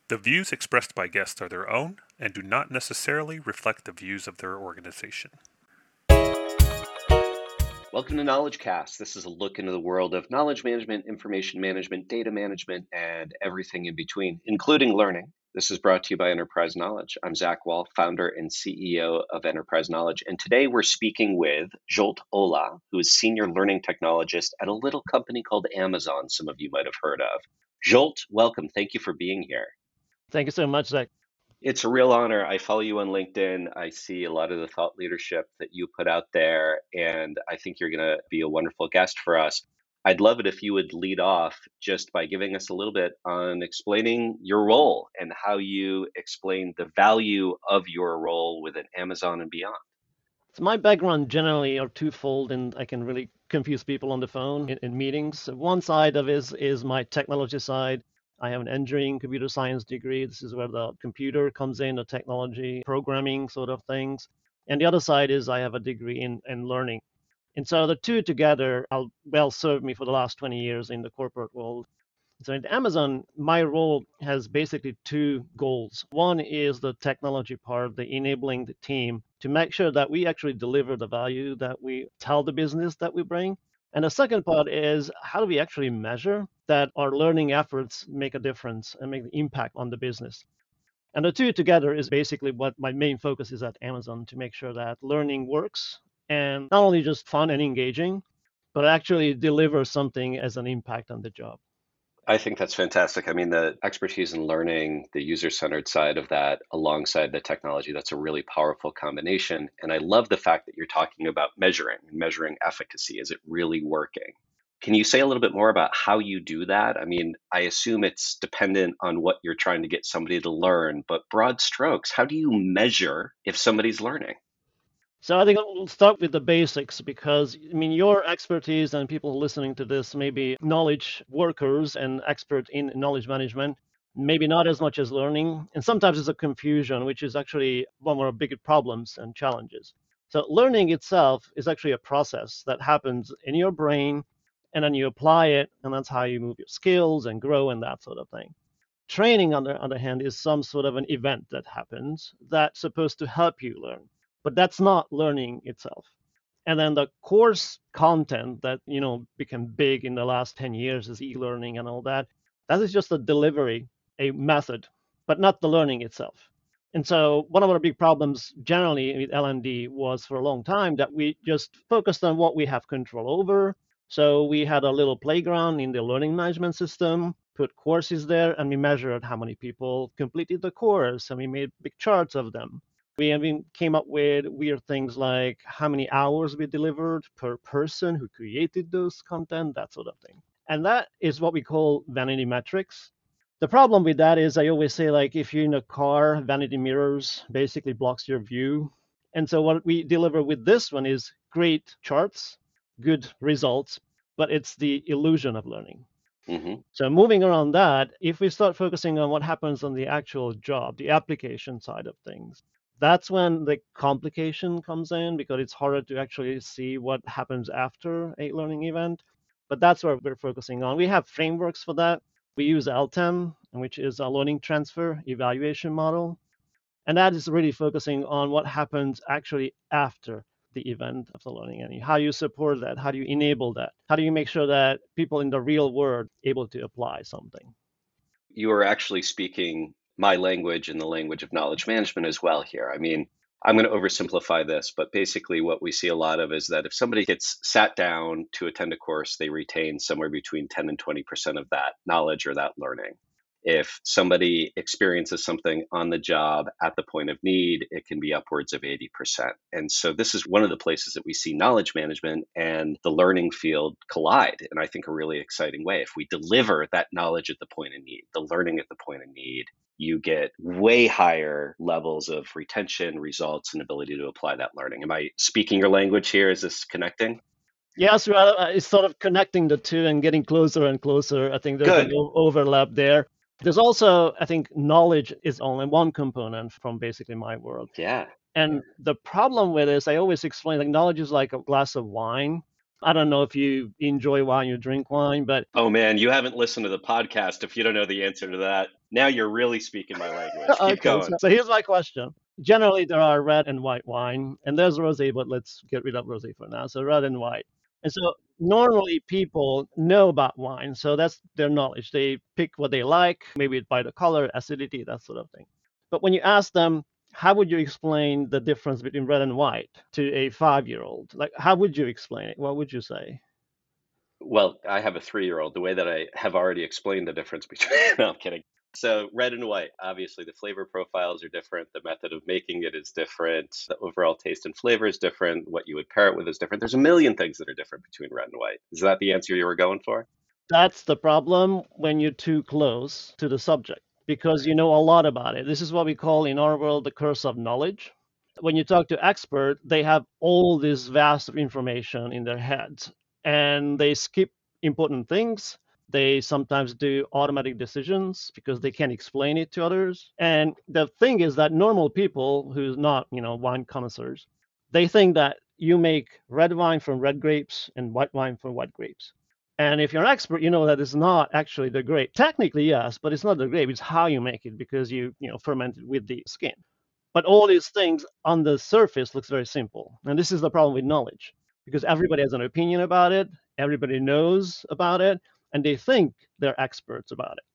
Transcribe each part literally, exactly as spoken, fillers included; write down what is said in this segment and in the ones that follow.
The views expressed by guests are their own and do not necessarily reflect the views of their organization. Welcome to KnowledgeCast. This is a look into the world of knowledge management, information management, data management, and everything in between, including learning. This is brought to you by Enterprise Knowledge. I'm Zach Wall, founder and C E O of Enterprise Knowledge. And today we're speaking with Zsolt Olah, who is Senior Learning Technologist at a little company called Amazon, some of you might have heard of. Zsolt, welcome. Thank you for being here. Thank you so much, Zach. It's a real honor. I follow you on LinkedIn. I see a lot of the thought leadership that you put out there, and I think you're going to be a wonderful guest for us. I'd love it if you would lead off just by giving us a little bit on explaining your role and how you explain the value of your role within Amazon and beyond. So my background generally are twofold, and I can really confuse people on the phone in, in meetings. So one side of it is, is my technology side. I have an engineering computer science degree. This is where the computer comes in, the technology, programming sort of things. And the other side is I have a degree in, in learning. And so the two together will well served me for the last twenty years in the corporate world. So at Amazon, my role has basically two goals. One is the technology part, the enabling the team to make sure that we actually deliver the value that we tell the business that we bring. And the second part is how do we actually measure that our learning efforts make a difference and make the impact on the business? And the two together is basically what my main focus is at Amazon, to make sure that learning works and not only just fun and engaging, but actually deliver something as an impact on the job. I think that's fantastic. I mean, the expertise in learning, the user-centered side of that alongside the technology, that's a really powerful combination. And I love the fact that you're talking about measuring, measuring efficacy. Is it really working? Can you say a little bit more about how you do that? I mean, I assume it's dependent on what you're trying to get somebody to learn, but broad strokes, how do you measure if somebody's learning? So I think we'll start with the basics because, I mean, your expertise and people listening to this may be knowledge workers and expert in knowledge management, maybe not as much as learning. And sometimes it's a confusion, which is actually one of our biggest problems and challenges. So learning itself is actually a process that happens in your brain, and then you apply it, and that's how you move your skills and grow and that sort of thing. Training, on the other hand, is some sort of an event that happens that's supposed to help you learn. But that's not learning itself. And then the course content that, you know, became big in the last ten years is e-learning and all that. That is just a delivery, a method, but not the learning itself. And so one of our big problems generally with L and D was for a long time that we just focused on what we have control over. So we had a little playground in the learning management system, put courses there, and we measured how many people completed the course, and we made big charts of them. We even came up with weird things like how many hours we delivered per person who created those content, that sort of thing. And that is what we call vanity metrics. The problem with that is I always say, like, if you're in a car, vanity mirrors basically blocks your view. And so what we deliver with this one is great charts, good results, but it's the illusion of learning. Mm-hmm. So moving around that, if we start focusing on what happens on the actual job, the application side of things, that's when the complication comes in because it's harder to actually see what happens after a learning event. But that's what we're focusing on. We have frameworks for that. We use L T E M, which is a learning transfer evaluation model. And that is really focusing on what happens actually after the event of the learning. And how you support that, how do you enable that? How do you make sure that people in the real world are able to apply something? You are actually speaking my language and the language of knowledge management as well here. I mean, I'm going to oversimplify this, but basically what we see a lot of is that if somebody gets sat down to attend a course, they retain somewhere between ten and twenty percent of that knowledge or that learning. If somebody experiences something on the job at the point of need, it can be upwards of eighty percent. And so this is one of the places that we see knowledge management and the learning field collide in, I think, a really exciting way. If we deliver that knowledge at the point of need, the learning at the point of need, you get way higher levels of retention, results, and ability to apply that learning. Am I speaking your language here? Is this connecting? Yes, well, it's sort of connecting the two and getting closer and closer. I think there's Good. an o- overlap there. There's also, I think, knowledge is only one component from basically my world. Yeah. And the problem with this, I always explain, like, knowledge is like a glass of wine. I don't know if you enjoy wine, you drink wine, but oh man, you haven't listened to the podcast if you don't know the answer to that. Now you're really speaking my language. Keep Okay, so, going. so here's my question. Generally, there are red and white wine, and there's rosé, but let's get rid of rosé for now. So red and white. And so normally people know about wine, so that's their knowledge. They pick what they like, maybe by the color, acidity, that sort of thing. But when you ask them, how would you explain the difference between red and white to a five-year-old? Like, how would you explain it? What would you say? Well, I have a three-year-old. The way that I have already explained the difference between, no, I'm kidding. So red and white, obviously the flavor profiles are different. The method of making it is different. The overall taste and flavor is different. What you would pair it with is different. There's a million things that are different between red and white. Is that the answer you were going for? That's the problem when you're too close to the subject because you know a lot about it. This is what we call in our world the curse of knowledge. When you talk to expert, they have all this vast of information in their heads and they skip important things. They sometimes do automatic decisions because they can't explain it to others. And the thing is that normal people who's not, you know, wine connoisseurs, they think that you make red wine from red grapes and white wine from white grapes. And if you're an expert, you know that it's not actually the grape. Technically, yes, but it's not the grape. It's how you make it because you, you know, ferment it with the skin. But all these things on the surface looks very simple. And this is the problem with knowledge because everybody has an opinion about it. Everybody knows about it and they think they're experts about it.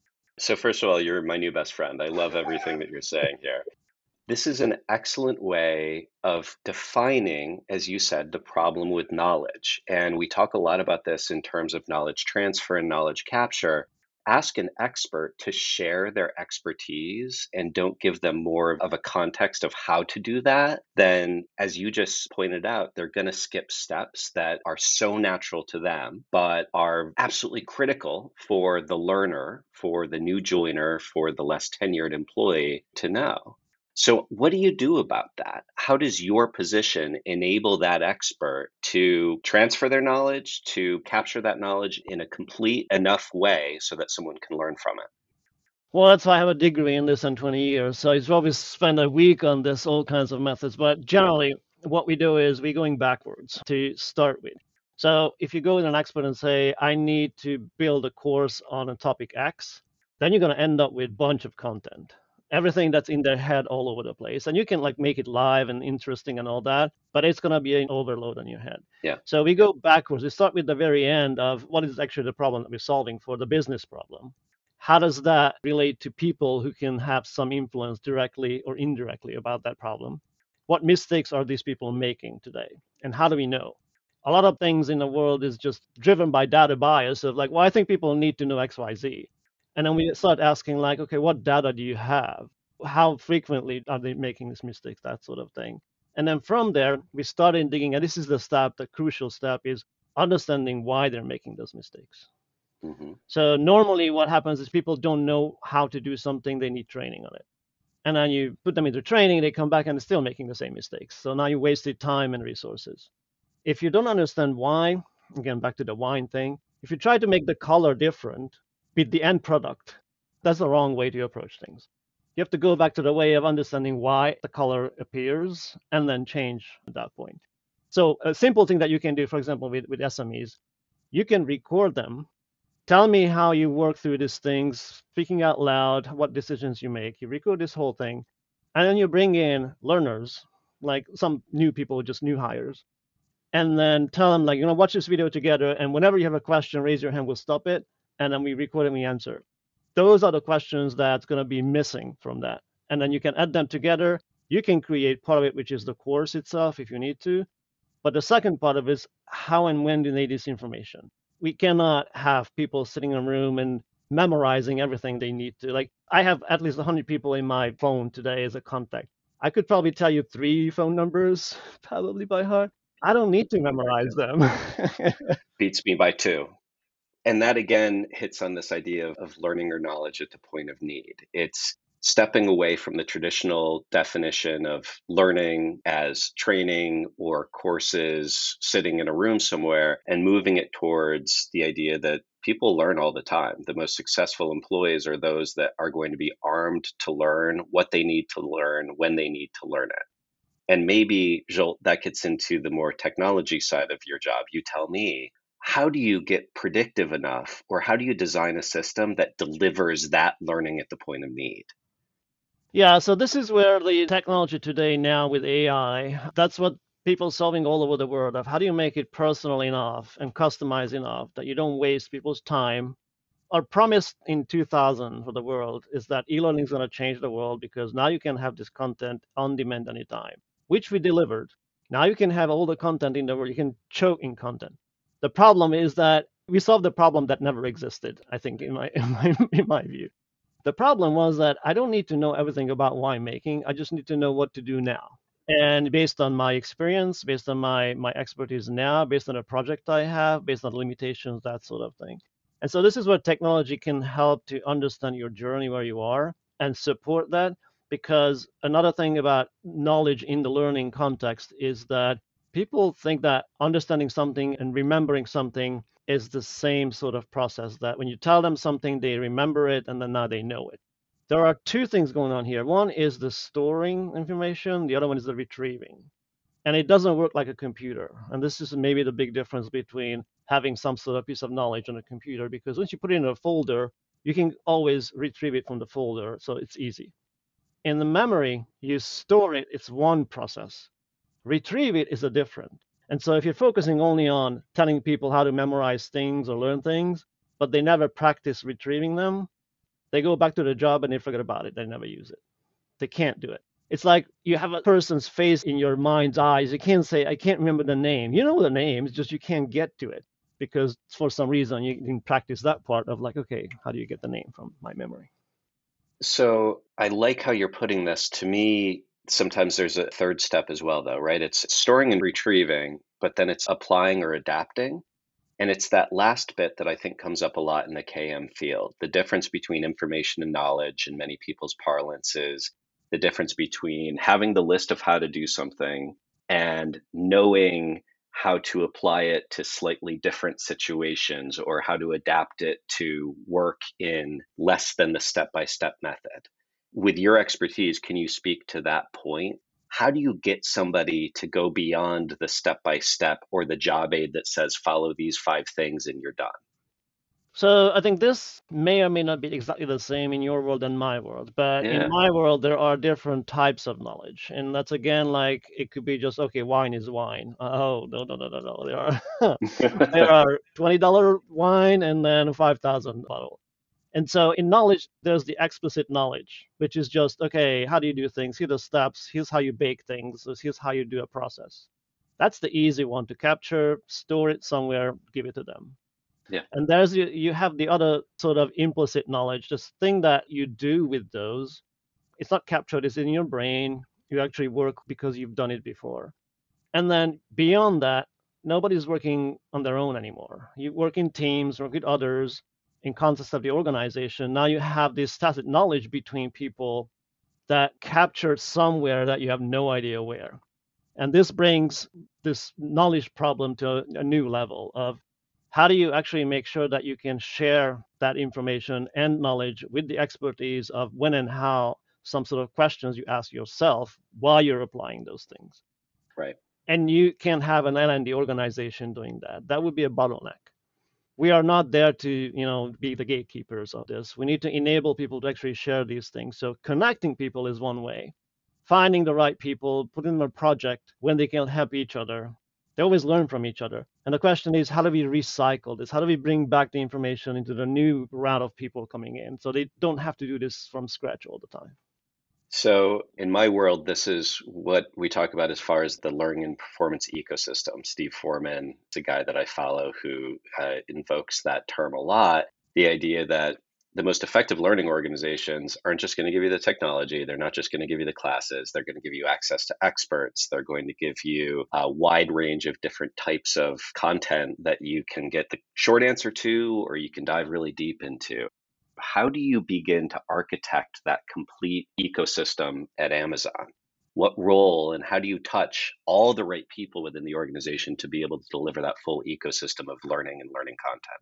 So first of all, you're my new best friend. I love everything that you're saying here. This is an excellent way of defining, as you said, the problem with knowledge. And we talk a lot about this in terms of knowledge transfer and knowledge capture. Ask an expert to share their expertise and don't give them more of a context of how to do that. Then, as you just pointed out, they're going to skip steps that are so natural to them, but are absolutely critical for the learner, for the new joiner, for the less tenured employee to know. So, what do you do about that? How does your position enable that expert to transfer their knowledge, to capture that knowledge in a complete enough way so that someone can learn from it? Well, that's why I have a degree in this in twenty years. So I've always spent a week on this, all kinds of methods. But generally, what we do is we're going backwards to start with. So if you go with an expert and say, I need to build a course on a topic X, then you're going to end up with a bunch of content. Everything that's in their head all over the place. And you can like make it live and interesting and all that, but it's going to be an overload on your head. Yeah. So we go backwards. We start with the very end of what is actually the problem that we're solving for, the business problem. How does that relate to people who can have some influence directly or indirectly about that problem? What mistakes are these people making today? And how do we know? A lot of things in the world is just driven by data bias of like, well, I think people need to know X, Y, Z. And then we start asking like, okay, what data do you have? How frequently are they making these mistakes? That sort of thing. And then from there, we started digging, and this is the step, the crucial step is understanding why they're making those mistakes. Mm-hmm. So normally what happens is people don't know how to do something, they need training on it. And then you put them into training, they come back and they're still making the same mistakes. So now you wasted time and resources. If you don't understand why, again, back to the wine thing, if you try to make the color different with the end product, that's the wrong way to approach things. You have to go back to the way of understanding why the color appears and then change at that point. So a simple thing that you can do, for example, with, with S M Es, you can record them. Tell me how you work through these things, speaking out loud, what decisions you make. You record this whole thing, and then you bring in learners, like some new people, just new hires, and then tell them, like, you know, watch this video together, and whenever you have a question, raise your hand, we'll stop it, and then we record and we answer. Those are the questions that's going to be missing from that. And then you can add them together. You can create part of it, which is the course itself, if you need to. But the second part of it is how and when do they need this information? We cannot have people sitting in a room and memorizing everything they need to. Like, I have at least one hundred people in my phone today as a contact. I could probably tell you three phone numbers, probably by heart. I don't need to memorize them. Beats me by two. And that again hits on this idea of, of learning or knowledge at the point of need. It's stepping away from the traditional definition of learning as training or courses sitting in a room somewhere and moving it towards the idea that people learn all the time. The most successful employees are those that are going to be armed to learn what they need to learn when they need to learn it. And maybe, Joel, that gets into the more technology side of your job. You tell me, how do you get predictive enough, or how do you design a system that delivers that learning at the point of need? Yeah, so this is where the technology today now with A I, that's what people solving all over the world of how do you make it personal enough and customized enough that you don't waste people's time. Our promise in two thousand for the world is that e-learning is going to change the world because now you can have this content on demand anytime, which we delivered. Now you can have all the content in the world. You can choke in content. The problem is that we solved the problem that never existed, I think, in my in my, in my view. The problem was that I don't need to know everything about winemaking. I just need to know what to do now. And based on my experience, based on my my expertise now, based on a project I have, based on limitations, that sort of thing. And so this is where technology can help to understand your journey where you are and support that. Because another thing about knowledge in the learning context is that people think that understanding something and remembering something is the same sort of process, that when you tell them something, they remember it and then now they know it. There are two things going on here. One is the storing information, the other one is the retrieving. And it doesn't work like a computer. And this is maybe the big difference between having some sort of piece of knowledge on a computer, because once you put it in a folder, you can always retrieve it from the folder, so it's easy. In the memory, you store it, it's one process. Retrieve it is a different. And so if you're focusing only on telling people how to memorize things or learn things, but they never practice retrieving them, they go back to the job and they forget about it. They never use it. They can't do it. It's like you have a person's face in your mind's eyes. You can't say, I can't remember the name. You know the name, it's just you can't get to it because for some reason you can practice that part of like, okay, how do you get the name from my memory? So I like how you're putting this. To me, sometimes there's a third step as well, though, right? It's storing and retrieving, but then it's applying or adapting. And it's that last bit that I think comes up a lot in the K M field. The difference between information and knowledge in many people's parlance is the difference between having the list of how to do something and knowing how to apply it to slightly different situations or how to adapt it to work in less than the step by step method. With your expertise, can you speak to that point? How do you get somebody to go beyond the step by step or the job aid that says follow these five things and you're done? So I think this may or may not be exactly the same in your world and my world, but in Yeah. my world there are different types of knowledge, and that's again like it could be just okay, wine is wine. Oh no no no no no, there are there are twenty dollar wine and then five thousand bottle. And so in knowledge, there's the explicit knowledge, which is just okay, how do you do things? Here are the steps. Here's how you bake things. Here's how you do a process. That's the easy one to capture, store it somewhere, give it to them. Yeah. And there's you, you have the other sort of implicit knowledge, this thing that you do with those. It's not captured, it's in your brain. You actually work because you've done it before. And then beyond that, nobody's working on their own anymore. You work in teams, work with others in context of the organization. Now you have this tacit knowledge between people that captured somewhere that you have no idea where. And this brings this knowledge problem to a, a new level of how do you actually make sure that you can share that information and knowledge with the expertise of when and how some sort of questions you ask yourself while you're applying those things. Right. And you can have an L and D organization doing that. That would be a bottleneck. We are not there to, you know, be the gatekeepers of this. We need to enable people to actually share these things. So connecting people is one way. Finding the right people, putting them in a project when they can help each other. They always learn from each other. And the question is, how do we recycle this? How do we bring back the information into the new round of people coming in so they don't have to do this from scratch all the time? So in my world, this is what we talk about as far as the learning and performance ecosystem. Steve Foreman is a guy that I follow who uh, invokes that term a lot. The idea that the most effective learning organizations aren't just going to give you the technology. They're not just going to give you the classes. They're going to give you access to experts. They're going to give you a wide range of different types of content that you can get the short answer to, or you can dive really deep into. How do you begin to architect that complete ecosystem at Amazon? What role and how do you touch all the right people within the organization to be able to deliver that full ecosystem of learning and learning content?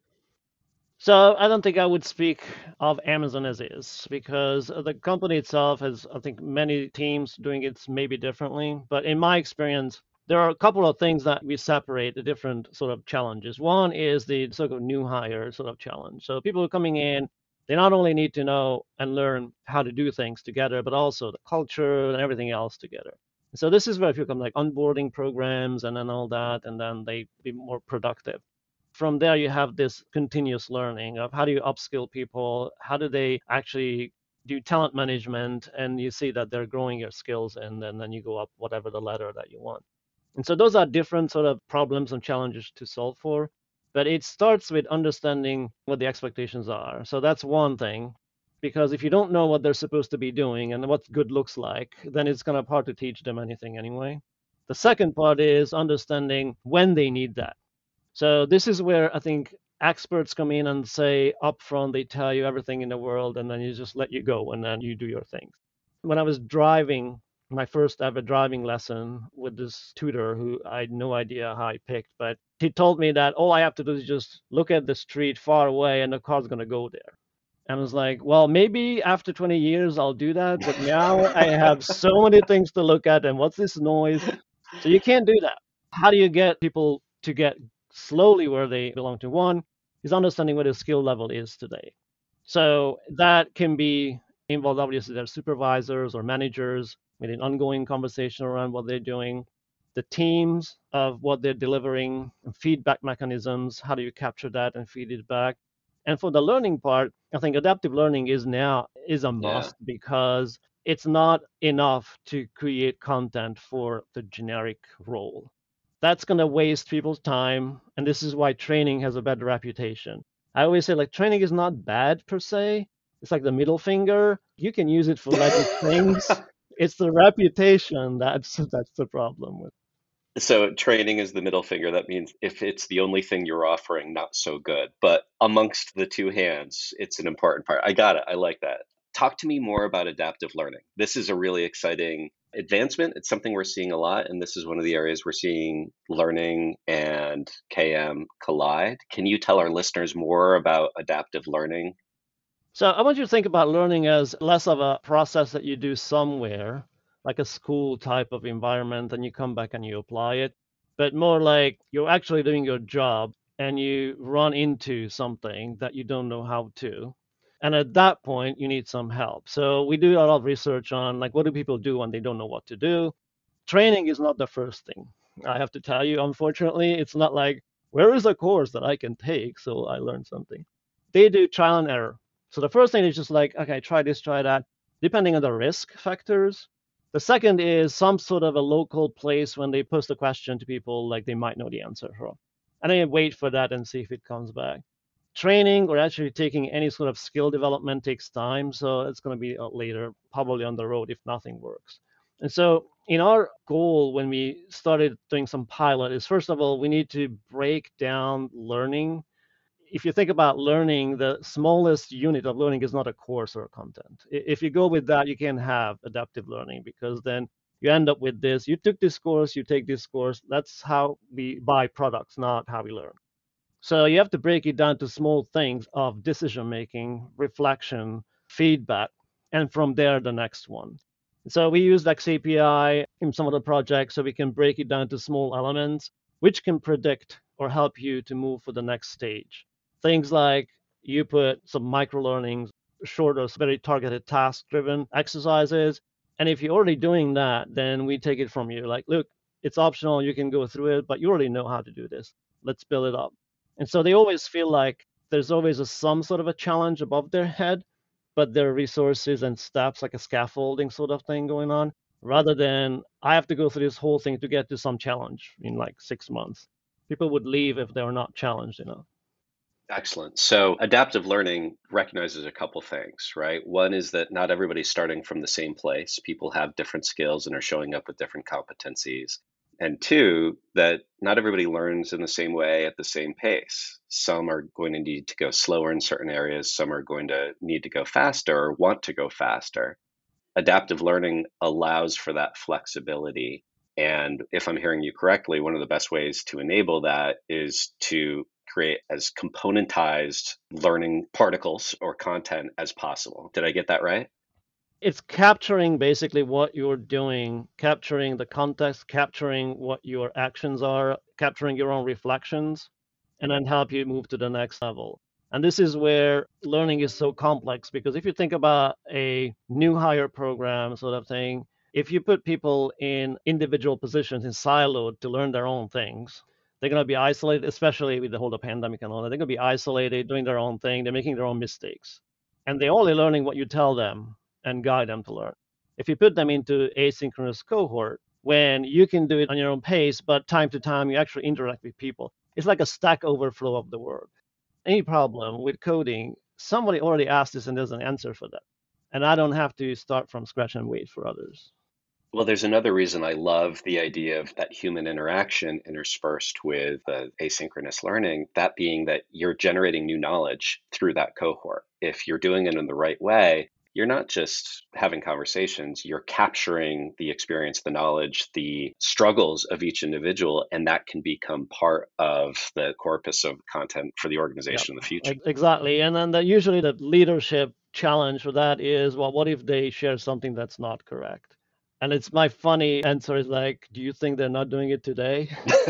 So I don't think I would speak of Amazon as is, because the company itself has, I think, many teams doing it maybe differently. But in my experience, There are a couple of things that we separate the different sort of challenges. One is the sort of new hire sort of challenge. So people who are coming in, they not only need to know and learn how to do things together, but also the culture and everything else together. So this is where if you come like onboarding programs and then all that, and then they be more productive. From there, you have this continuous learning of how do you upskill people, how do they actually do talent management, and you see that they're growing your skills, and then, then you go up whatever the ladder that you want. And so those are different sort of problems and challenges to solve for. But it starts with understanding what the expectations are. So that's one thing. Because if you don't know what they're supposed to be doing and what good looks like, then it's kind of hard to teach them anything anyway. The second part is understanding when they need that. So this is where I think experts come in and say upfront, they tell you everything in the world, and then you just let you go and then you do your things. When I was driving my first ever driving lesson with this tutor who I had no idea how I picked, but he told me that all I have to do is just look at the street far away and the car's going to go there. And I was like, well, maybe after twenty years I'll do that, but now I have so many things to look at, and what's this noise? So you can't do that. How do you get people to get slowly where they belong to? One is understanding what their skill level is today. So that can be involved, obviously, their supervisors or managers with an ongoing conversation around what they're doing, the teams of what they're delivering, feedback mechanisms, how do you capture that and feed it back? And for the learning part, I think adaptive learning is now is a Yeah. must because it's not enough to create content for the generic role. That's going to waste people's time, and this is why training has a bad reputation. I always say like training is not bad per se. It's like the middle finger. You can use it for many things. It's the reputation that's that's the problem with. So training is the middle finger. That means if it's the only thing you're offering, not so good. But amongst the two hands, it's an important part. I got it. I like that. Talk to me more about adaptive learning. This is a really exciting advancement. It's something we're seeing a lot, and this is one of the areas we're seeing learning and K M collide. Can you tell our listeners more about adaptive learning? So I want you to think about learning as less of a process that you do somewhere, like a school type of environment, and you come back and you apply it, but more like you're actually doing your job and you run into something that you don't know how to. And at that point, you need some help. So we do a lot of research on like what do people do when they don't know what to do. Training is not the first thing. I have to tell you, unfortunately, it's not like where is a course that I can take so I learn something. They do trial and error. So the first thing is just like, okay, try this, try that, depending on the risk factors. The second is some sort of a local place when they post a question to people, like they might know the answer from. And then you wait for that and see if it comes back. Training or actually taking any sort of skill development takes time. So it's going to be later, probably on the road if nothing works. And so in our goal when we started doing some pilot is first of all, we need to break down learning. If you think about learning, the smallest unit of learning is not a course or a content. If you go with that, you can have adaptive learning because then you end up with this. You took this course, you take this course. That's how we buy products, not how we learn. So you have to break it down to small things of decision making, reflection, feedback, and from there, the next one. So we use X A P I in some of the projects so we can break it down to small elements, which can predict or help you to move for the next stage. Things like you put some micro learnings, shorter, very targeted task driven exercises. And if you're already doing that, then we take it from you. Like, look, it's optional. You can go through it, but you already know how to do this. Let's build it up. And so they always feel like there's always a, some sort of a challenge above their head, but there are resources and steps like a scaffolding sort of thing going on, rather than I have to go through this whole thing to get to some challenge in like six months. People would leave if they were not challenged enough. Excellent. So adaptive learning recognizes a couple things, right? One is that not everybody's starting from the same place. People have different skills and are showing up with different competencies. And two, that not everybody learns in the same way at the same pace. Some are going to need to go slower in certain areas. Some are going to need to go faster or want to go faster. Adaptive learning allows for that flexibility. And if I'm hearing you correctly, one of the best ways to enable that is to create as componentized learning particles or content as possible. Did I get that right? It's capturing basically what you're doing, capturing the context, capturing what your actions are, capturing your own reflections, and then help you move to the next level. And this is where learning is so complex because if you think about a new hire program sort of thing, if you put people in individual positions in siloed to learn their own things, they're going to be isolated, especially with the whole pandemic and all that. They're going to be isolated, doing their own thing. They're making their own mistakes. And they're only learning what you tell them and guide them to learn. If you put them into asynchronous cohort, when you can do it on your own pace, but time to time you actually interact with people, it's like a Stack Overflow of the world. Any problem with coding, somebody already asked this and there's an answer for that. And I don't have to start from scratch and wait for others. Well, there's another reason I love the idea of that human interaction interspersed with uh, asynchronous learning, that being that you're generating new knowledge through that cohort. If you're doing it in the right way, you're not just having conversations, you're capturing the experience, the knowledge, the struggles of each individual, and that can become part of the corpus of content for the organization Yep, in the future. exactly. And then the, usually the leadership challenge for that is, well, what if they share something that's not correct? And it's my funny answer is like, do you think they're not doing it today?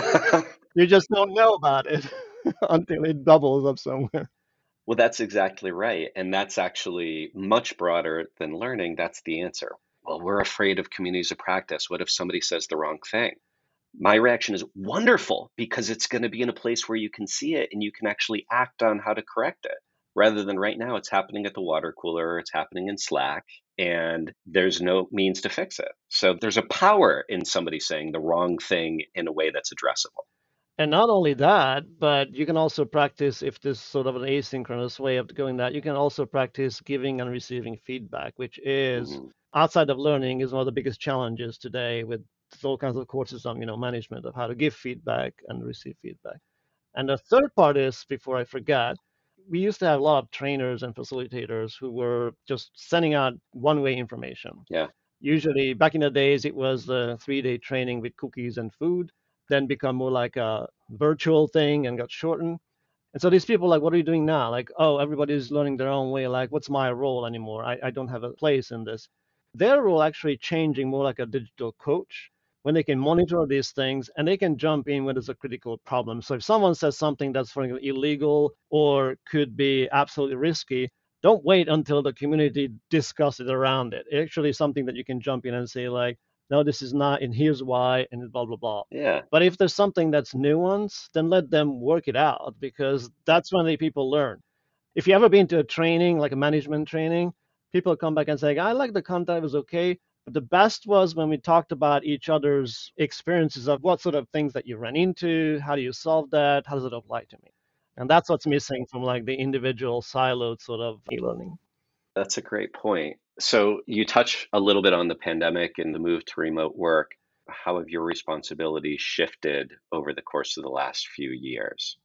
You just don't know about it until it bubbles up somewhere. Well, that's exactly right. And that's actually much broader than learning. That's the answer. Well, we're afraid of communities of practice. What if somebody says the wrong thing? My reaction is wonderful because it's going to be in a place where you can see it and you can actually act on how to correct it. Rather than right now, it's happening at the water cooler, it's happening in Slack, and there's no means to fix it. So there's a power in somebody saying the wrong thing in a way that's addressable. And not only that, but you can also practice, if this sort of an asynchronous way of doing that, you can also practice giving and receiving feedback, which is Mhm. outside of learning is one of the biggest challenges today with all kinds of courses on, you know, management of how to give feedback and receive feedback. And the third part is, before I forget, we used to have a lot of trainers and facilitators who were just sending out one-way information. Yeah. Usually, back in the days, it was the three-day training with cookies and food, then become more like a virtual thing and got shortened. And so these people like, what are you doing now? Like, oh, everybody's learning their own way. Like, what's my role anymore? I, I don't have a place in this. Their role actually changing more like a digital coach when they can monitor these things and they can jump in when there's a critical problem. So if someone says something that's, for example, illegal or could be absolutely risky, don't wait until the community discusses around it. It's actually something that you can jump in and say like, no, this is not, and here's why, and blah, blah, blah. Yeah. But if there's something that's nuanced, then let them work it out because that's when the people learn. If you ever been to a training, like a management training, people come back and say, I like the content, it was okay. But the best was when we talked about each other's experiences of what sort of things that you ran into, how do you solve that, how does it apply to me? And that's what's missing from like the individual siloed sort of e-learning. That's a great point. So you touch a little bit on the pandemic and the move to remote work. How have your responsibilities shifted over the course of the last few years?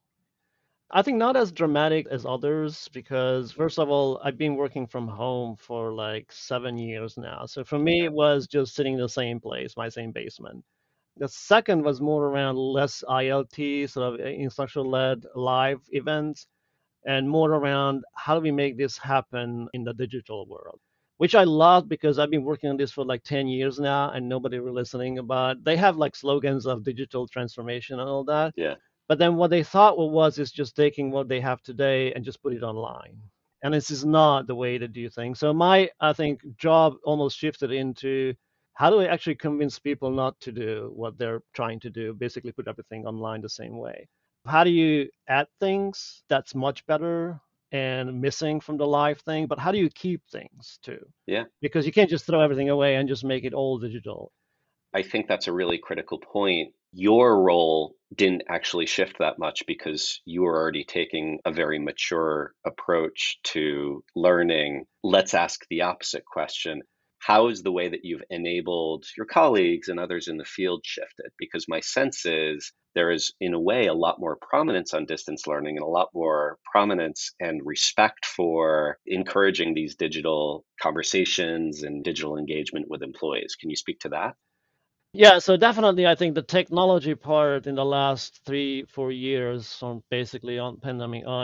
I think not as dramatic as others because, first of all, I've been working from home for like seven years now. So for me, it was just sitting in the same place, my same basement. The second was more around less I L T, sort of instructional led live events, and more around how do we make this happen in the digital world, which I love because I've been working on this for like ten years now and nobody really listening about. They have like slogans of digital transformation and all that. Yeah. But then what they thought was is just taking what they have today and just put it online. And this is not the way to do things. So my, I think, job almost shifted into how do I actually convince people not to do what they're trying to do, basically put everything online the same way. How do you add things that's much better and missing from the live thing, but how do you keep things too? Yeah. Because you can't just throw everything away and just make it all digital. I think that's a really critical point. Your role didn't actually shift that much because you were already taking a very mature approach to learning. Let's ask the opposite question. How is the way that you've enabled your colleagues and others in the field shifted? Because my sense is there is, in a way, a lot more prominence on distance learning and a lot more prominence and respect for encouraging these digital conversations and digital engagement with employees. Can you speak to that? Yeah, so definitely, I think the technology part in the last three, four years, from basically on pandemic on,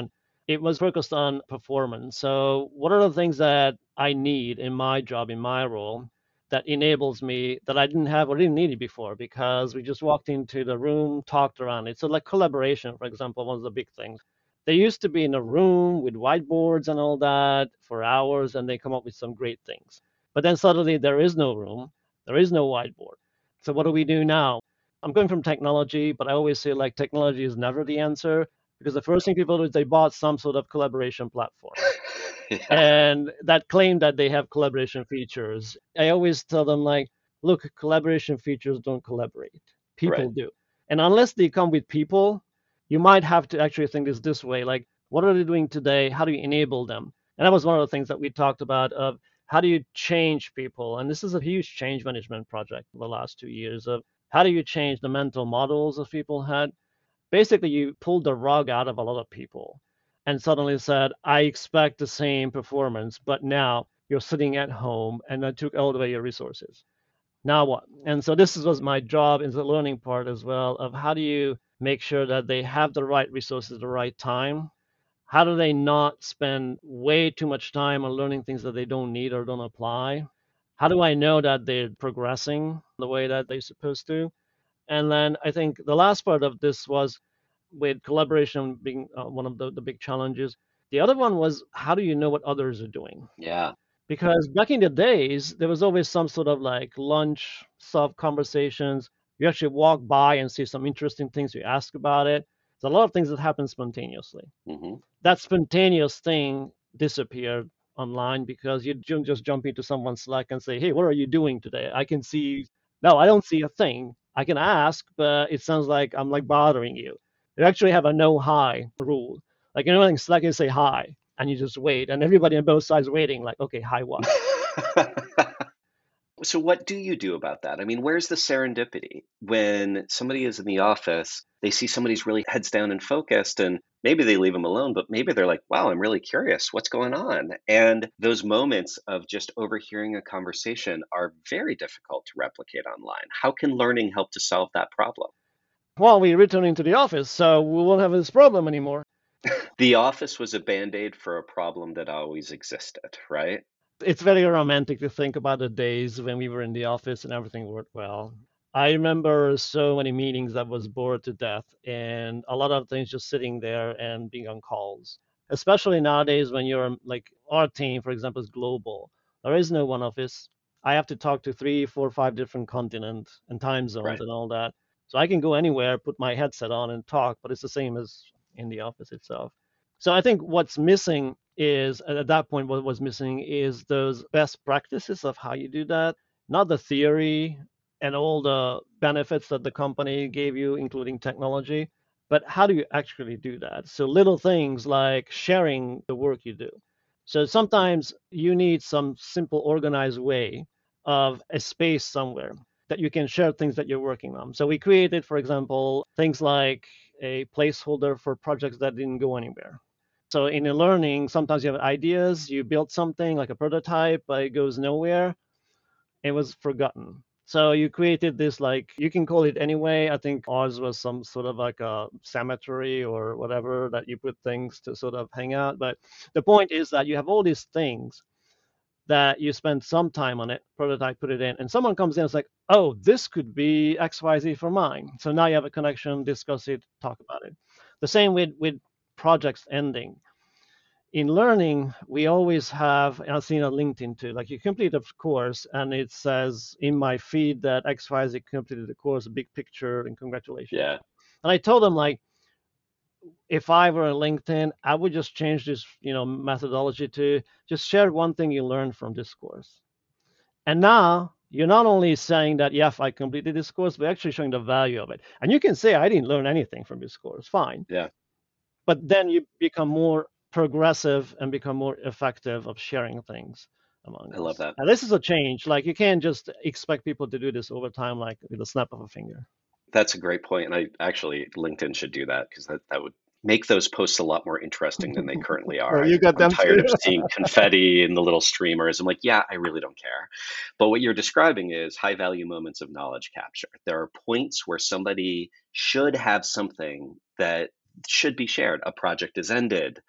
It was focused on performance. So, what are the things that I need in my job, in my role, that enables me that I didn't have or didn't need it before because we just walked into the room, talked around it. So, like collaboration, for example, one of the big things. They used to be in a room with whiteboards and all that for hours, and they come up with some great things. But then suddenly there is no room, there is no whiteboard. So, what do we do now? I'm going from technology, but I always say like technology is never the answer because the first thing people do is they bought some sort of collaboration platform Yeah, and that claim that they have collaboration features. I always tell them like, look, collaboration features don't collaborate. right. People do. And unless they come with people, you might have to actually think this this way, like, what are they doing today? How do you enable them? And that was one of the things that we talked about of how do you change people? And this is a huge change management project for the last two years of how do you change the mental models that people had? Basically, you pulled the rug out of a lot of people and suddenly said, I expect the same performance, but now you're sitting at home and I took all away your resources. Now what? And so this was my job in the learning part as well of how do you make sure that they have the right resources at the right time? How do they not spend way too much time on learning things that they don't need or don't apply? How do I know that they're progressing the way that they're supposed to? And then I think the last part of this was with collaboration being uh, one of the, the big challenges. The other one was how do you know what others are doing? Yeah. Because back in the days, there was always some sort of like lunch, soft conversations. You actually walk by and see some interesting things, you ask about it. There's a lot of things that happen spontaneously. Hmm. That spontaneous thing disappeared online because you don't just jump into someone's Slack and say, hey, what are you doing today? I can see, no, I don't see a thing. I can ask, but it sounds like I'm like bothering you. You actually have a no hi rule. Like, you know, in Slack, you say hi and you just wait, and everybody on both sides waiting, like, okay, hi, what? So, what do you do about that? I mean, where's the serendipity when somebody is in the office, they see somebody's really heads down and focused, and maybe they leave them alone, but maybe they're like, wow, I'm really curious. What's going on? And those moments of just overhearing a conversation are very difficult to replicate online. How can learning help to solve that problem? Well, we're returning to the office, so we won't have this problem anymore. The office was a band aid for a problem that always existed, right? It's very romantic to think about the days when we were in the office and everything worked well. I remember so many meetings that was bored to death and a lot of things just sitting there and being on calls. Especially nowadays when you're like our team, for example, is global. There is no one office. I have to talk to three, four, five different continents and time zones Right. and all that. So I can go anywhere, put my headset on and talk, but it's the same as in the office itself. So I think what's missing is at that point what was missing is those best practices of how you do that, not the theory and all the benefits that the company gave you, including technology, but how do you actually do that? So little things like sharing the work you do. So sometimes you need some simple organized way of a space somewhere that you can share things that you're working on. So we created, for example, things like a placeholder for projects that didn't go anywhere. So in a learning, sometimes you have ideas, you build something like a prototype, but it goes nowhere. It was forgotten. So you created this like you can call it anyway. I think ours was some sort of like a cemetery or whatever that you put things to sort of hang out. But the point is that you have all these things that you spend some time on it, prototype, put it in, and someone comes in and is like, oh, this could be X Y Z for mine. So now you have a connection, discuss it, talk about it. The same with with projects ending in learning, we always have, and I've seen on LinkedIn too, like you complete a course and it says in my feed that X Y Z completed the course, a big picture, and congratulations. Yeah. And I told them like, if I were on LinkedIn, I would just change this, you know, methodology to just share one thing you learned from this course. And now you're not only saying that, yes, I completed this course, but actually showing the value of it. And you can say, I didn't learn anything from this course, fine. Yeah. But then you become more progressive and become more effective of sharing things among I love us. that. And this is a change. Like you can't just expect people to do this over time, like with a snap of a finger. That's a great point. And I actually, LinkedIn should do that because that, that would make those posts a lot more interesting than they currently are. Well, I, you got I'm them tired too. of seeing confetti and the little streamers. I'm like, yeah, I really don't care. But what you're describing is high value moments of knowledge capture. There are points where somebody should have something that should be shared. A project is ended.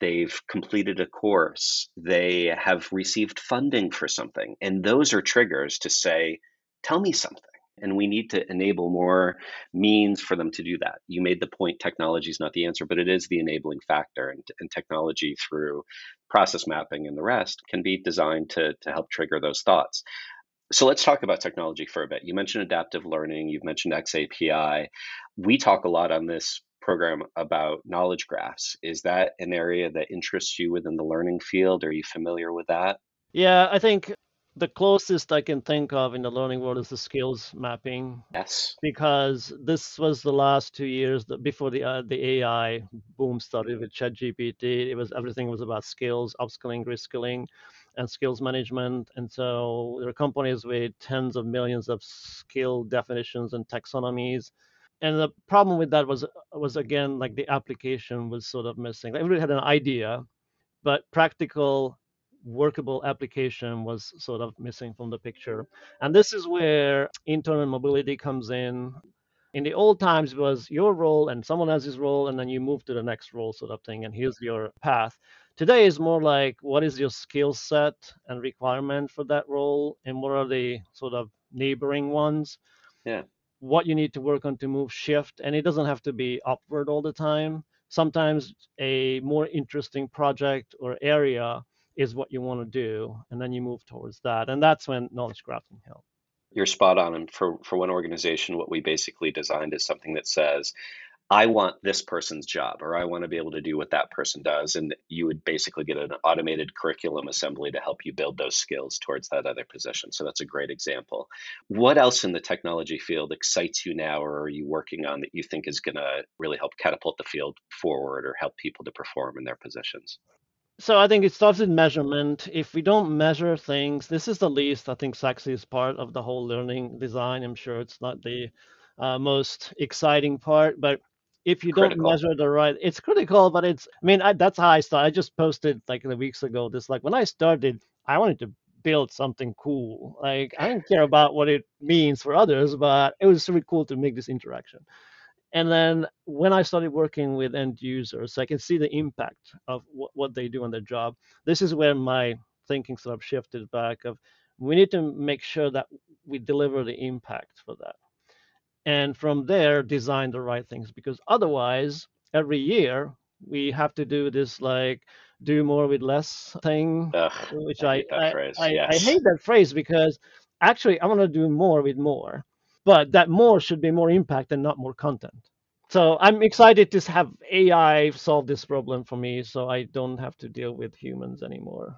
they've completed a course, they have received funding for something. And those are triggers to say, tell me something. And we need to enable more means for them to do that. You made the point technology is not the answer, but it is the enabling factor. And, and technology through process mapping and the rest can be designed to, to help trigger those thoughts. So let's talk about technology for a bit. You mentioned adaptive learning, you've mentioned X A P I. We talk a lot on this program about knowledge graphs. Is that an area that interests you within the learning field? Are you familiar with that? Yeah, I think the closest I can think of in the learning world is the skills mapping, Yes. because this was the last two years that before the uh, the A I boom started with ChatGPT. It was everything was about skills, upskilling, reskilling, and skills management. And so there are companies with tens of millions of skill definitions and taxonomies. And the problem with that was was again like the application was sort of missing. Everybody had an idea, but practical workable application was sort of missing from the picture. And this is where internal mobility comes in. In the old times, it was your role and someone else's role, and then you move to the next role, sort of thing, and here's your path. Today is more like what is your skill set and requirement for that role, and what are the sort of neighboring ones, Yeah. what you need to work on to move shift. And it doesn't have to be upward all the time. Sometimes a more interesting project or area is what you want to do, and then you move towards that. And that's when knowledge graph can help. You're spot on. And for, for one organization, what we basically designed is something that says, I want this person's job, or I want to be able to do what that person does. And you would basically get an automated curriculum assembly to help you build those skills towards that other position. So that's a great example. What else in the technology field excites you now, or are you working on that you think is going to really help catapult the field forward or help people to perform in their positions? So I think it starts with measurement. If we don't measure things, this is the least, I think, sexiest part of the whole learning design. I'm sure it's not the uh, most exciting part, but if you don't Critical. measure the right, it's critical. But it's, I mean, I, that's how I started. I just posted like the weeks ago. This like when I started, I wanted to build something cool. Like I didn't care about what it means for others, but it was really cool to make this interaction. And then when I started working with end users, I can see the impact of what, what they do on their job. This is where my thinking sort of shifted back of we need to make sure that we deliver the impact for that. And from there, design the right things, because otherwise, every year we have to do this like do more with less thing, Ugh, which I I hate that I, phrase. I, I Yes. hate that phrase, because actually I want to do more with more, but that more should be more impact and not more content. So I'm excited to have A I solve this problem for me, so I don't have to deal with humans anymore.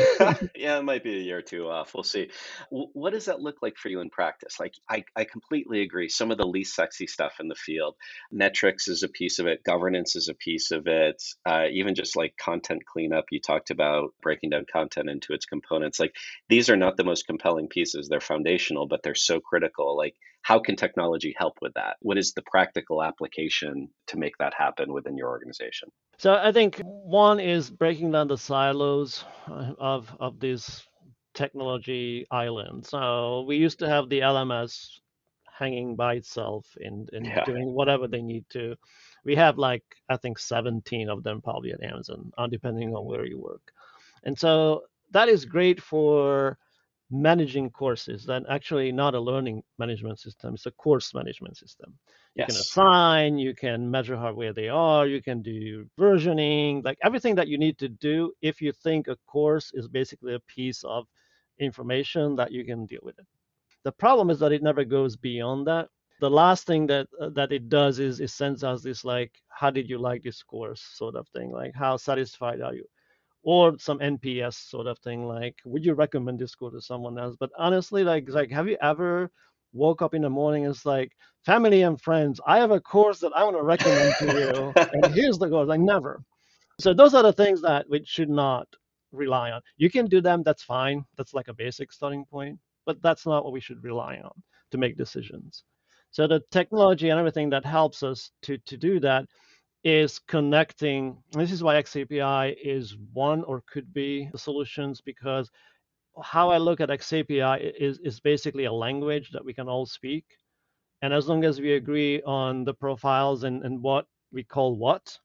Yeah, it might be a year or two off. We'll see. W- what does that look like for you in practice? Like, I, I completely agree. Some of the least sexy stuff in the field, metrics is a piece of it, governance is a piece of it, uh, even just like content cleanup. You talked about breaking down content into its components. Like, these are not the most compelling pieces. They're foundational, but they're so critical. Like, how can technology help with that? What is the practical application to make that happen within your organization? So I think one is breaking down the silos uh, of of these technology islands. So we used to have the L M S hanging by itself and, and Yeah. doing whatever they need to. We have like I think seventeen of them probably at Amazon, uh, depending on where you work. And so that is great for managing courses. That actually not a learning management system, it's a course management system. You can Yes. assign, you can measure how where they are, you can do versioning, like everything that you need to do if you think a course is basically a piece of information that you can deal with it. The problem is that it never goes beyond that. The last thing that uh, that it does is it sends us this like, how did you like this course sort of thing, like how satisfied are you, or some N P S sort of thing, like would you recommend this course to someone else? But honestly, like like have you ever woke up in the morning and it's like, family and friends, I have a course that I want to recommend to you, and here's the course. Like never. So those are the things that we should not rely on. You can do them, that's fine. That's like a basic starting point, but that's not what we should rely on to make decisions. So the technology and everything that helps us to, to do that is connecting. This is why X A P I is one or could be the solutions, because how I look at X A P I is, is basically a language that we can all speak. And as long as we agree on the profiles and, and what we call what,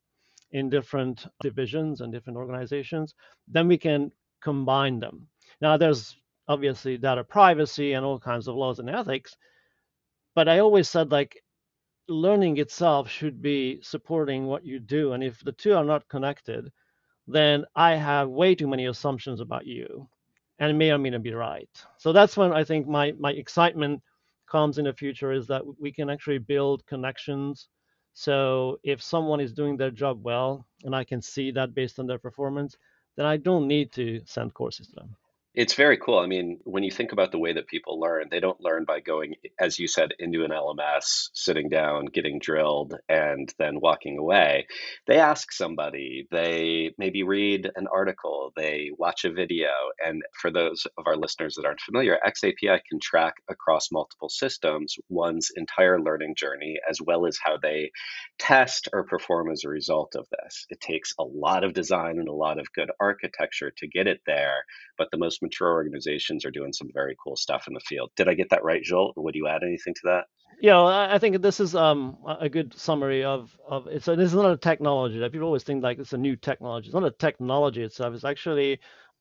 in different divisions and different organizations, then we can combine them. Now, there's obviously data privacy and all kinds of laws and ethics, but I always said like learning itself should be supporting what you do. And if the two are not connected, then I have way too many assumptions about you and it may or may not be right. So that's when I think my, my excitement comes in the future is that we can actually build connections. So if someone is doing their job well and I can see that based on their performance, then I don't need to send courses to them. It's very cool. I mean, when you think about the way that people learn, they don't learn by going, as you said, into an L M S, sitting down, getting drilled, and then walking away. They ask somebody, they maybe read an article, they watch a video. And for those of our listeners that aren't familiar, X A P I can track across multiple systems one's entire learning journey, as well as how they test or perform as a result of this. It takes a lot of design and a lot of good architecture to get it there, but the most mature organizations are doing some very cool stuff in the field. Did I get that right, Joel? Would you add anything to that? Yeah, well, I think this is um, a good summary of of it. So this is not a technology that people always think like it's a new technology. It's not a technology itself. It's actually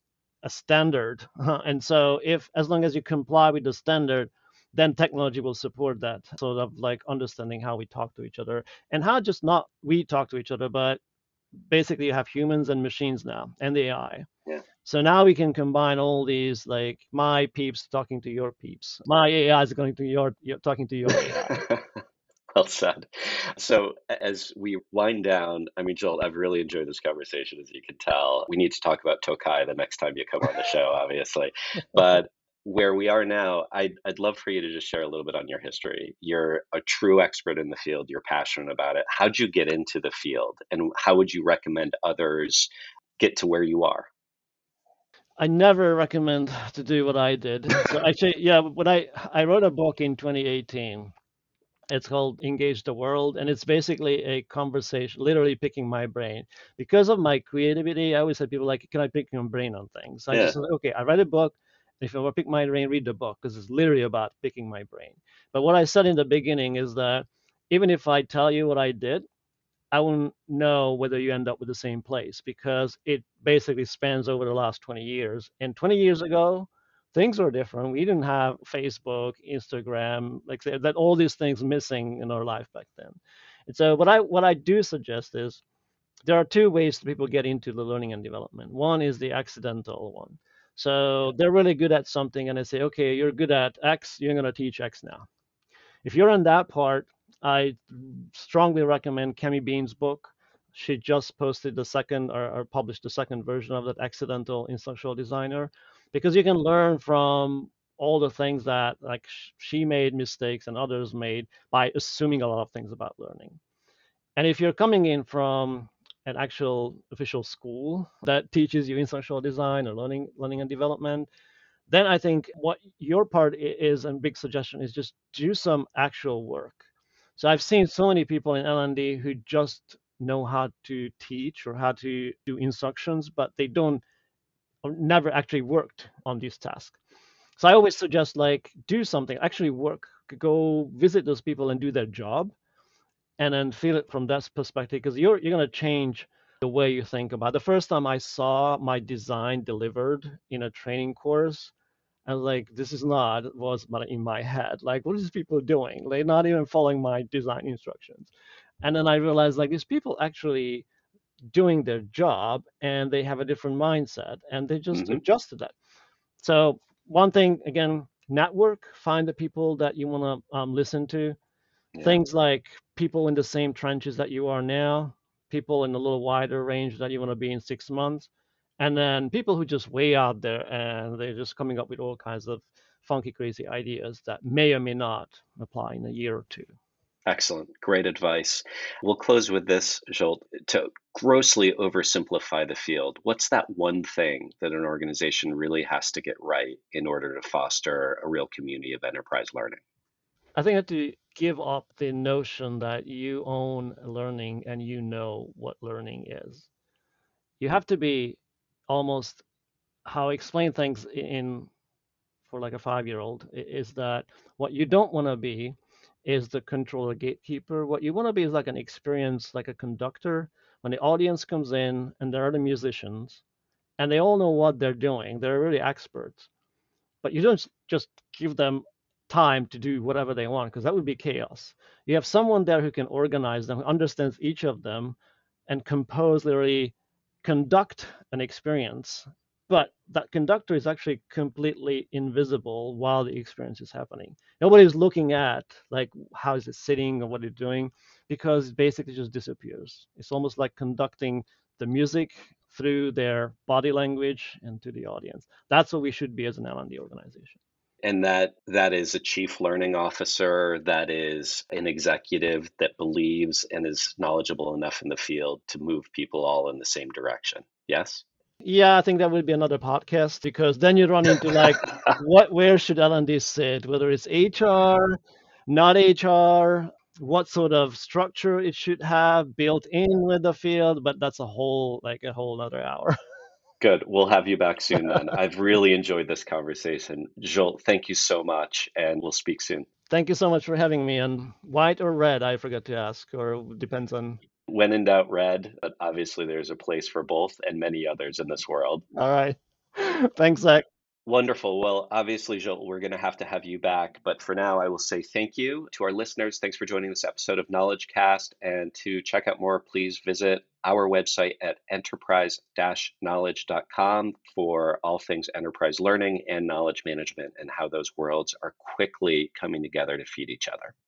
a standard. And so if as long as you comply with the standard, then technology will support that sort of like understanding how we talk to each other and how just not we talk to each other, but basically you have humans and machines now and the A I. Yeah. So now we can combine all these, like my peeps talking to your peeps. My A I is going to your, your talking to your A I. Well said. So as we wind down, I mean, Joel, I've really enjoyed this conversation, as you can tell. We need to talk about Tokai the next time you come on the show, obviously. But where we are now, I'd, I'd love for you to just share a little bit on your history. You're a true expert in the field. You're passionate about it. How'd you get into the field, and how would you recommend others get to where you are? I never recommend to do what I did. So actually, yeah, when I I wrote a book in twenty eighteen. It's called Engage the World, and it's basically a conversation, literally picking my brain. Because of my creativity, I always had people like, "Can I pick your brain on things?" So I Yeah. just said, "Okay, I read a book. If I want to pick my brain, read the book because it's literally about picking my brain." But what I said in the beginning is that even if I tell you what I did, I won't know whether you end up with the same place because it basically spans over the last twenty years. And twenty years ago, things were different. We didn't have Facebook, Instagram, like that, all these things missing in our life back then. And so what I what I do suggest is there are two ways that people get into the learning and development. One is the accidental one. So they're really good at something and they say, okay, you're good at X, you're going to teach X now. If you're in that part, I strongly recommend Kemi Bean's book. She just posted the second or, or published the second version of that Accidental Instructional Designer, because you can learn from all the things that like she made mistakes and others made by assuming a lot of things about learning. And if you're coming in from an actual official school that teaches you instructional design or learning learning and development, then I think what your part is, and big suggestion is just do some actual work. So I've seen so many people in L and D who just know how to teach or how to do instructions, but they don't or never actually worked on these tasks. So I always suggest like do something, actually work, go visit those people and do their job, and then feel it from that perspective because you're you're gonna change the way you think about it. The first time I saw my design delivered in a training course, I was like, this is not was but in my head. Like, what is people doing? They're not even following my design instructions. And then I realized like these people actually doing their job and they have a different mindset and they just Hmm. adjust to that. So one thing again, network, find the people that you want to um, listen to. Yeah. Things like people in the same trenches that you are now, people in a little wider range that you want to be in six months, and then people who just way out there and they're just coming up with all kinds of funky, crazy ideas that may or may not apply in a year or two. Excellent. Great advice. We'll close with this, Joel. To grossly oversimplify the field, what's that one thing that an organization really has to get right in order to foster a real community of enterprise learning? I think you have to give up the notion that you own learning and you know what learning is. You have to be almost how I explain things in for like a five year old is that what you don't want to be is the controller gatekeeper. What you want to be is like an experience, like a conductor. when the audience comes in and there are the musicians and they all know what they're doing, they're really experts, but you don't just give them time to do whatever they want, because that would be chaos. You have someone there who can organize them, who understands each of them, and compose, literally conduct an experience. But that conductor is actually completely invisible while the experience is happening. Nobody's looking at like how is it sitting or what it's doing, because it basically just disappears. It's almost like conducting the music through their body language and to the audience. That's what we should be as an L and D organization. And that that is a chief learning officer, that is an executive that believes and is knowledgeable enough in the field to move people all in the same direction. Yes? Yeah, I think that would be another podcast, because then you run into like what where should L and D sit, whether it's H R, not H R, what sort of structure it should have built in with the field, but that's a whole like a whole other hour. Good. We'll have you back soon then. I've really enjoyed this conversation. Joel, thank you so much, and we'll speak soon. Thank you so much for having me. And white or red, I forgot to ask, or depends on. When in doubt, red, but obviously there's a place for both and many others in this world. All right. Thanks, Zach. Wonderful. Well, obviously, Joel, we're going to have to have you back. But for now, I will say thank you to our listeners. Thanks for joining this episode of KnowledgeCast. And to check out more, please visit our website at enterprise dash knowledge dot com for all things enterprise learning and knowledge management, and how those worlds are quickly coming together to feed each other.